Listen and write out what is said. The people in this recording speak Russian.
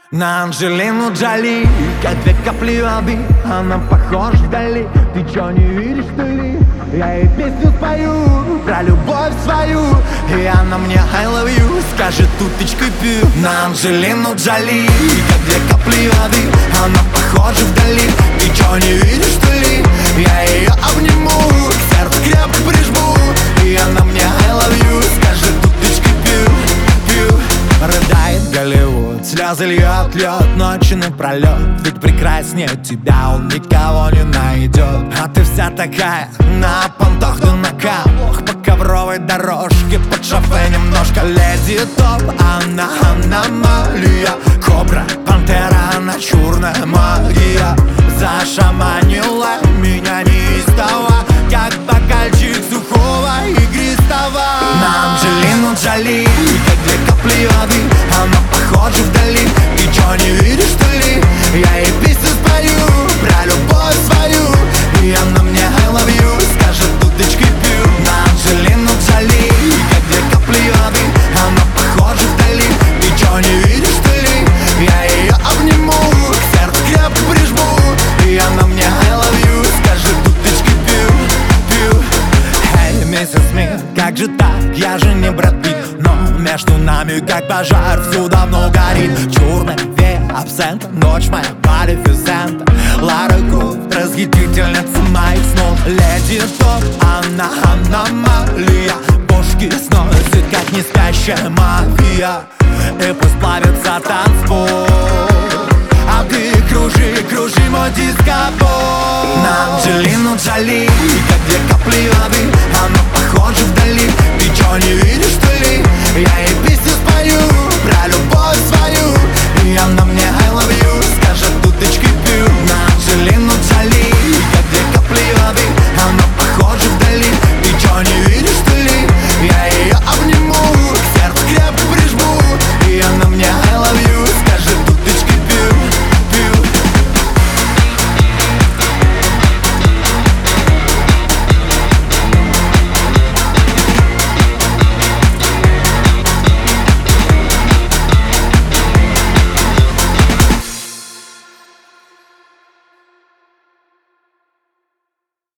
На Анджелину Джоли, как две капли воды, она похожа вдали. Ты чё, не видишь, что ли? Я ей песню спою про любовь свою, и она мне I love you скажет уточкой пью. На Анджелину Джоли, как две капли воды, она похожа вдали. Ты чё, не видишь, что ли? Я ее обниму, к сердцу крепко прижму, и она мне I love you скажет уточкой пью, пью. Рыдает Голливуд, слезы льет ночи напролет. Ведь прекраснее тебя он никого не найдет. А ты вся такая на понтах да на камнях, по ковровой дорожке, под шофе немножко леди топ. Она аномалия, кобра, пантера, она черная магия. Зашаманила меня неистово, как бокальчик сухого игристого. На Анджелину Джоли, как две капли воды, она похожа вдали. Ты чё, не видишь, что ли? Я ей песню спою про любовь свою, и она мне I love you скажет уточкой пью. На Анджелину Джоли, как две капли воды, она похожа вдали. Ты чё, не видишь, что ли? Я ее обниму, к сердцу крепко прижму, и она мне I love you скажет уточкой пью, пью. Эй, миссис Смит, как же так? Я же не Брэд Питт, но между нами как пожар все давно горит. Черная вея абсента, ночь моя малефисента. Лара Крофт, расхитительница моих снов. Леди топ, она аномалия, бошки сносит, как не спящая мафия. И пусть плавится танцпол, а ты кружи, кружи мой дискобол. На Анджелину Джоли, как две капли воды, она похожа вдали. Ты чё, не видишь, что ли? Я ей